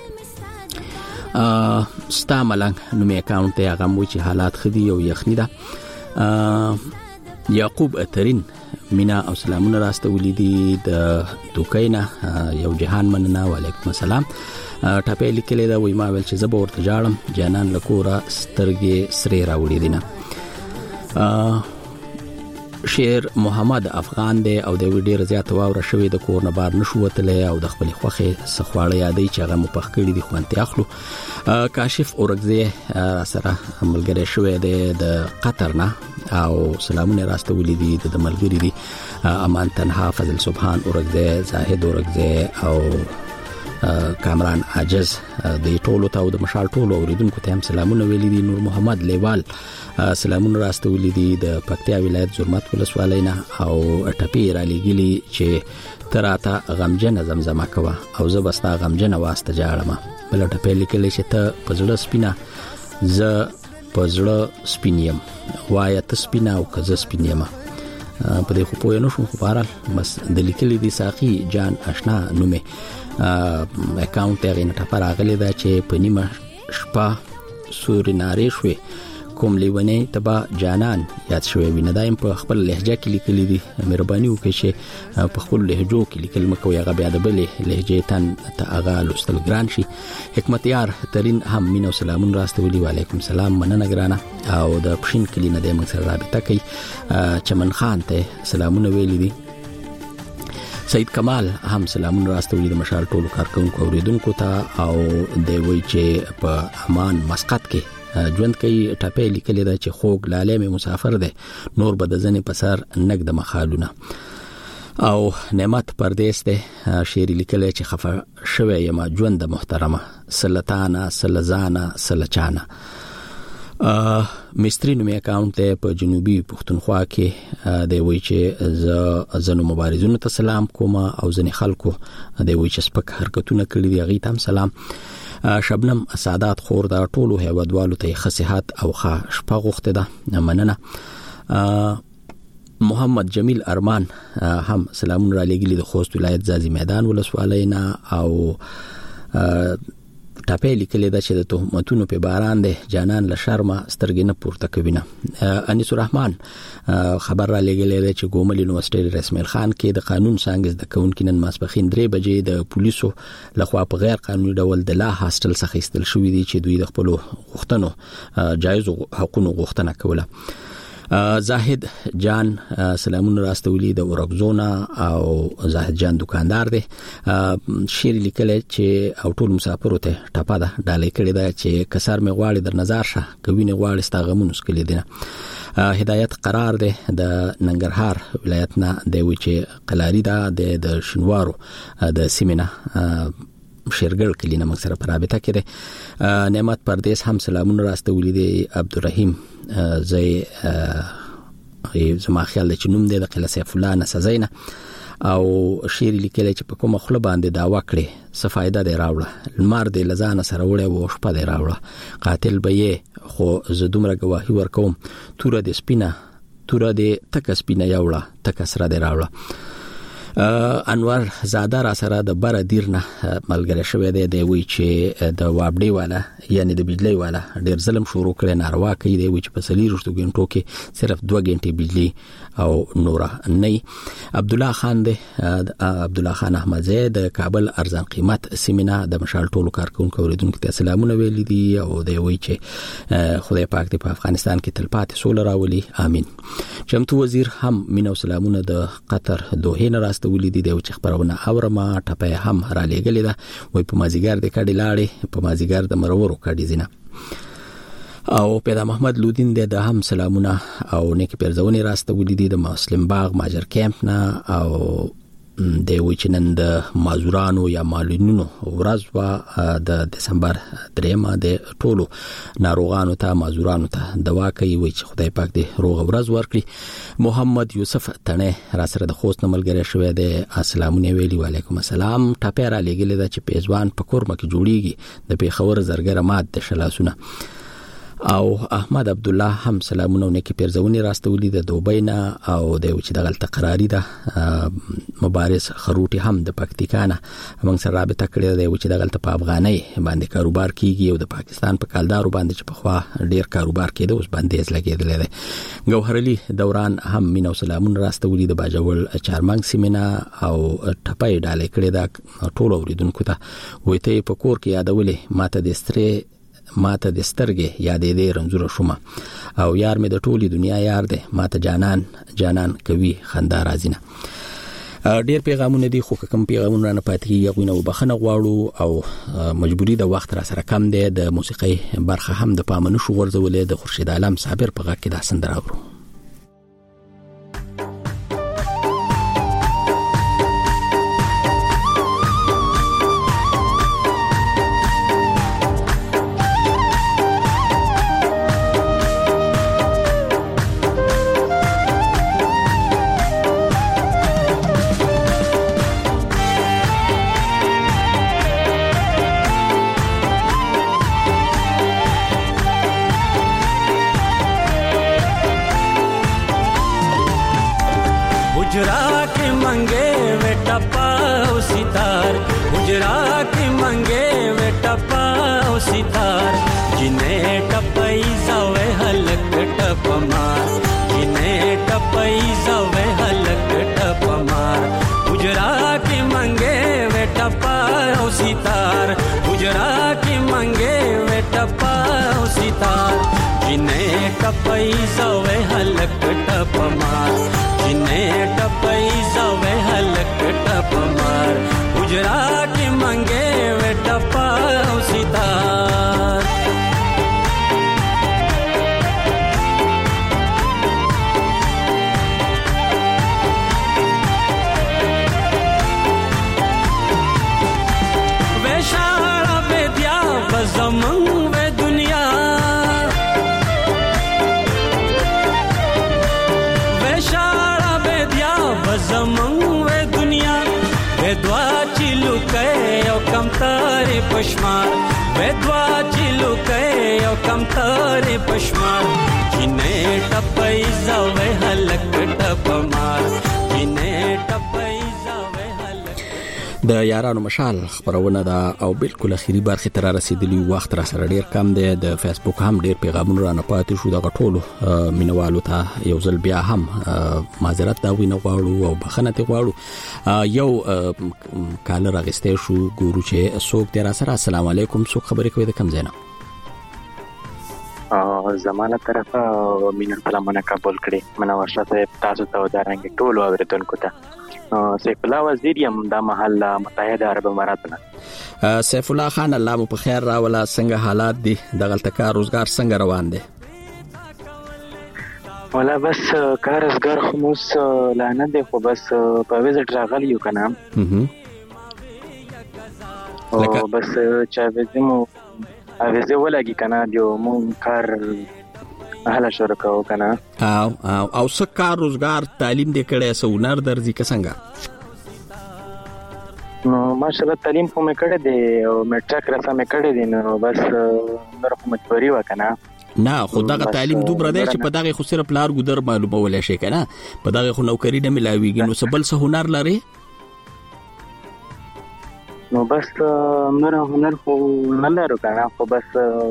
ستا ملنګ نومي اکاونټ ته هغه مو چې حالات خدي او یخني ده. یعقوب اترین مینا او سلامونه راستولي دي د دوکینا یو جهان مننه. وعلیکم السلام. ټاپې لیکلې دا وای ما ول چې زه به ورته جاړم، جانان لکورا سترګې سری راوړي دینه. شعر محمد افغان دی او د ډیر زیات واوره شوی د کور نه بار نشو وتلې او د خپل خوخه سخواړه یادې چې هغه مپخ کړی دي خوانته اخلو. کاشف اورګزی سره ملګری شوی دی د قطر نه او سلامونه راستولي دي د ملګری دي امان تنها، فضل سبحان اورګزی، زاهد اورګزی او کامران عاجز د ټولو ته او د مشال ټولو اوریدونکو ته هم سلامونه ویلي دي. نور محمد لیوال سلامونه راستولي دي د پکتیا ولایت زرمت ولسوالۍ نه او ټپی را لګلی چې تراته غمجن زمزمه کوه او زه بستا غمجن واسطه جاړم. بل ټپی لیکلی چې ته پزړه سپینا ز پزړه سپینیم وای ته سپینا او کزه سپینیم. په دې خو پوه نه شو، خو بهرحال بس د لیکلي دي ساقي جان آشنا نومه اکاونټ یې نه ټپه راغلی دا چې په نیمه شپه سوري نارې شوې کوم لیونی تبا جانان یاد شوی وینه. دایم په خپل لهجه کې لیکلي دي. مهرباني وکړئ چې په خپل لهجو کې لیکل مکوئ، هغه بیا د بلې لهجې ته هغه لوستل ګران شي. حکمت یار ترین هم مینه او سلامون راستولي. وعلیکم السلام. مننه ګرانه. او د پښین کلی نه د موږ سره رابطه کوي. چمن خان ته سلامونه ویلي دي. سید کمال هم سلامونه راستولي د مشال ټولو کارکونکو اوریدونکو ته او دی وی چې په امان مسقط کې ژوند کوي. ټاپې لیکلې ده چې خوږ لاله مې مسافر ده، نور به د ځنې پسر نګ د مخالونه. او نعمت پردیس ده شعر لیکلې چې خفه شوی یم ژوند محترمه، سلطانه سلزانه سلچانه. مستری نومي اکاونټ ته په جنوبي پښتونخوا کې دی وی چې زنو مبارزونو ته سلام کوم او ځنې خلکو دی وی چې سپک حرکتونه کړی دي هغه ته سلام. شبنم سعادت خور دا ټولو هیوادوالو ته خصيحت او ښه شپه غوښته ده. مننه. محمد جمیل ارمان هم سلامونه را لګلی د خوست ولایت زازي میدان ولسوالۍ نه او ټاپې لیکلې ده چې د تهمتونو په باران ده جانان له شرمه سترګې نه پورته کوي نه. انیس الرحمن خبر را لګلې ده چې ګومل یونیورسيټي رسمیل خان کې د قانون څنګه د کونکو نن ماسپخین 3 بجې د پولیسو لخوا په غیر قانوني ډول د لا هاستل څخه ایستل شوې دي چې دوی د خپل غوښتنو جایز حقوقو غوښتنه کوله. زاهد جان سلامونه راستولي د اورګزونا او زاهد جان دکاندار دی. شعر لیکل چې او ټول مسافر ته ټاپا ده ډالې کړی دا چې کسر می غواړي در نظر شه کوي نه غواړي ستغمون اسکلی دینه. هدایت قرار ده د ننګرهار ولایت نه دی و چې قلاری ده د شنوارو د سیمینه شیرګل کلینه موږ سره په رابطه کې ده. نعمت پردیس هم سلامونه راستولي دي. عبدالرحیم زي زما خیال چې نوم دی د قلعه سیف الله نسزینه او شعر لیکل چې په کومه خله باندې داوا کړي څه فائدہ دی راوړه، لمر دی لزانه سره وړه او شپه دی راوړه، قاتل به یې خو زه دومره گواهی ورکوم توره د سپینه توره د تک سپینه یوړه تک سره دی راوړه. انور زاده را سره د بر دیرنه ملګری شوی دی وی چې د وابډي والا یعنی د بجلی والا ډیر ظلم شروع کړي ناروا کوي دی وی چې په سلی رښتو غنټو کې صرف 2 غنټې بجلی او نور نه. عبد الله خان دی عبد الله خان احمد زید د کابل ارزان قیمت سیمینار د مشال ټولو کارکونکو اوریدونکو ته سلامونه ویل دي او دی وی چې خدای پاک دې په افغانستان کې تلپاتې سول راولي امين. چمتو وزیر هم مینو سلامونه د قطر دوه نه راستولې دي چې خبرونه اورما ټپه هم را لېګلې ده وای په مازیګر د کډی لاړې په مازیګر د مرورو کډی زینه او پیدا محمد لودین د هم سلامونه او نیک پرځونی راستولې دي د مسلم باغ ماجر کیمپ نه او د وچنن د مازورانو یا مالونو ورځ وا د دسمبر 3 د ټولو ناروغانو ته مازورانو ته دوا کوي وي چې خدای پاک دې روغ ورځ ورکړي. محمد یوسف تنه را سره د خوست ملګری شوی د السلامونه ویلي وعلیکم السلام ټاپه را لګیل د چې پیزوان په کورمه کې جوړیږي د پیښور زرګره مات د شلاسونه او احمد عبد الله هم سلامونه نیکی پرځونی راستولې د دوبۍ نه او د چې دغه تقراری ده مبارز خروټي هم د پکتیکانه موږ سره رابطه کړې ده چې دغه په افغاني باندې کاروبار کیږي او د پاکستان په کالدارو باندې چې په خوا ډیر کاروبار کېده اوس باندې لګېدل ده. ګوهرعلی دوران هم مینو سلامونه راستولې د باجوړ چارمنګ سیمینار او ټپای ډالې کړې ده ټول اوریدونکو ته وې ته په کور کې یادولې ماته د سترګې یادې دې رنځور شوم او یار مې د ټولي دنیا یار دی ماته جانان کوي خندا راځینه. ډیر پیغامونه دي خو کوم پیغامونه نه پاتې کیږي نو بخنه غواړو او مجبوری د وخت را سره کم دی. د موسیقي برخه هم د پامنو شو ورزولې د خورشید عالم صابر په غږ کې د سندراورو. د یارانو مشال خبرونه دا او بالکل اخیری برخه تر رسیدلی وخت را سره ډیر کم دی. د فیسبوک هم ډیر پیغامونه را نه پاتې شو د غټولو مینوالو ته یو ځل بیا هم معذرت دا وینه غواړو او بخنه ته غواړو. یو کال راغسته شو ګورو چې څوک دی را سره. السلام علیکم څوک خبرې کوي د کم زینا زمانه طرفه مینه سلامونه قبول کړي منور شته تاسو ته ودارنګ ټول اوریدونکو ته. سیف الله وزیر یم د محله متحده عرب امارات نه. سیف الله خان الله مو په خیر راولا څنګه حالات دي د غلطکار روزګار څنګه روان دي؟ ولا بس کار روزګار خموس لانه دي خو بس په ویزټ راغلی یو کنه او بس چا وزمو اویزه ولګي کنه جو مون کار اهلا شرکاو کنه او سکار روزګار تعلیم دې کړه سونر درځي څنګه؟ نو ماشاءالله تعلیم خو مې کړې دي او میټرک راسه مې کړې دي نو بس نور کوم مجبوري وکنه نه خو دغه تعلیم دومره دی چې په دغه خو صرف لار ګذر معلومه ولې شي کنه په دغه خو نوکری نه ملاويږي نو سبل سه هنر لري نو بس نور هنر خو نه لرو کنه، خو بس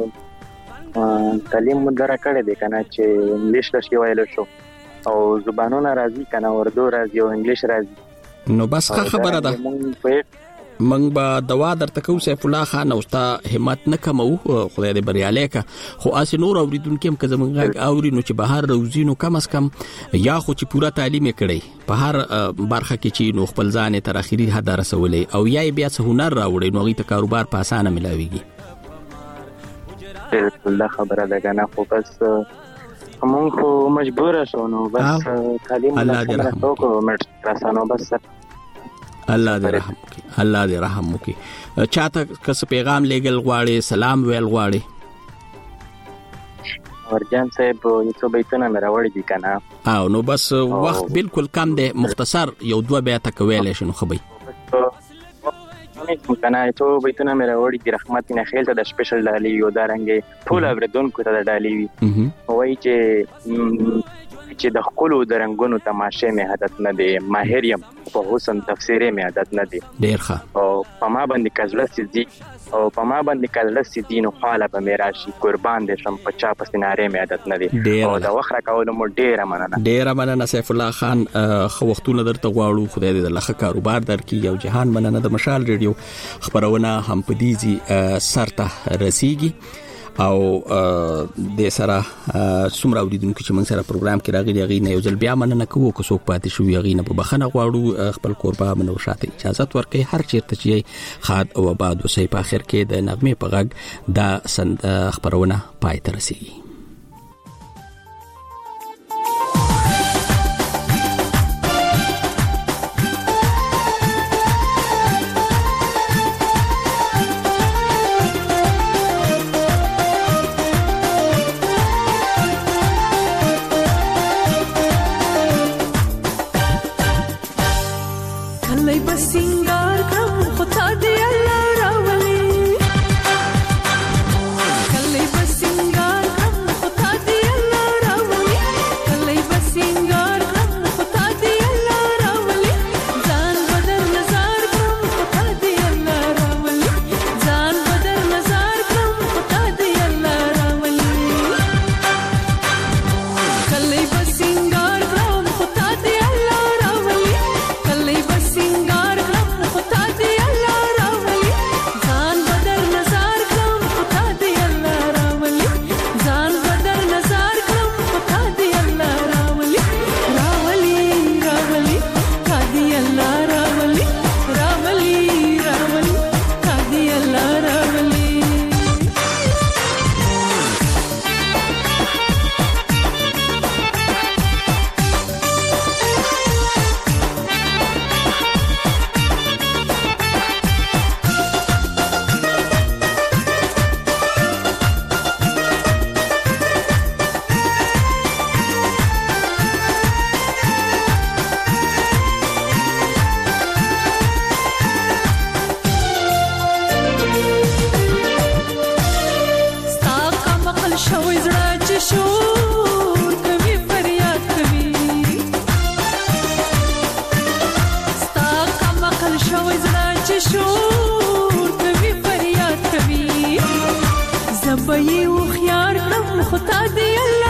تعلیم مدره کړی دی کنه چې انګلیش راشي ویل شو او زبانونه راځي کنه، اردو راځي او انګلیش راځي. نو بس خبره ده منګ با دوا درته کو سیف الله خان او ستا همت نه کمو، خدای دې بریالی کا. خو اس نور اوریدونکو هم که زمونږ اوري نو چې بهر روزینو کم از کم یا خو چې پورا تعلیم کړي په هر برخه کې چې نو خپل ځان تر اخري حد رسولې او یا بیا څه هنر راوړي نو غي ته کاروبار په اسانه ملاويږي. الله خبره ده کنه، خو بس موږ خو مجبور شو نو بس تعلیم الله دې رحم وکړي. بس الله دې رحم وکړي، الله دې رحم وکړي. چاته کس پیغام لګل غواړي، سلام ویل غواړي؟ ورجان صاحب یو بیتونه مې راوړي دي کنه. او نو بس وخت بالکل کم دی، مختصر یو دوه بیت کویل شنو خبي کنه. ته بیتونه مې راوړي دي، رحمت نه خیل ته د سپیشل ډالي یو دارنګي ټول اوریدونکو ته د ډالي وي چې د خپل درنګونو تماشه مې عادت نه دی، ماهر یم په حسن تفسیر مې عادت نه دی ډیر ښه، او په ما باندې کله سدي نو خاله به مې راشي قربان دې شم په چا په سیناره مې عادت نه دی. او دا وخت راکول مو ډیره مننه سیف الله خان. خو وختونه درته غواړو، خدای دې لخه کاروبار درکړي. یو جهان مننه د مشال ریډیو خبرونه هم په دې سرته رسیږي او د سره څومره اوریدونکو چې موږ سره پروګرام کې راغلي غي نه یو ځل بیا مننه کوو، که څوک پاتې شو غي نه په بخنه غواړو. خپل قربا منو شاته اجازه ورکړي هر چیرته چې خاد او آباد اوسې. په اخر کې د نغمه په غږ دا خبرونه پای ته رسیږي. زبې و خيار کړم خو تا دې الله